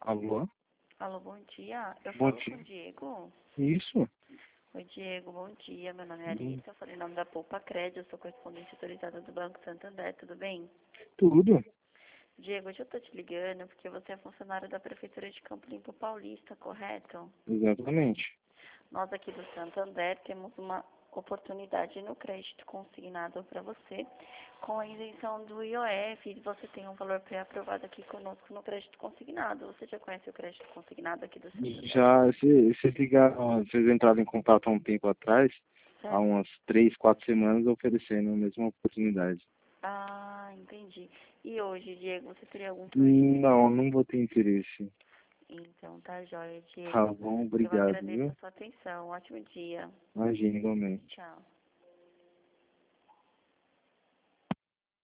Alô? Alô, bom dia. Eu Bom falo com dia. o Diego. Isso? Oi, Diego, bom dia. Meu nome é Hum, Alice, eu falei em nome da Poupa Crédito, eu sou correspondente autorizada do Banco Santander, tudo bem? Tudo? Diego, hoje eu tô te ligando porque você é funcionário da Prefeitura de Campo Limpo Paulista, correto? Exatamente. Nós aqui do Santander temos uma oportunidade no crédito consignado para você, com a isenção do IOF, e você tem um valor pré-aprovado aqui conosco no crédito consignado. Você já conhece o crédito consignado aqui do Santander? Já, vocês ligaram, vocês entraram em contato há um tempo atrás, há Certo. umas 3, 4 semanas, oferecendo a mesma oportunidade. Ah, entendi. E hoje, Diego, você teria algum projeto? Não, não vou ter interesse. Então, tá jóia, Tá Diego. bom, Eu obrigado, agradeço viu? a sua atenção. Ótimo dia. Imagina, igualmente. Tchau.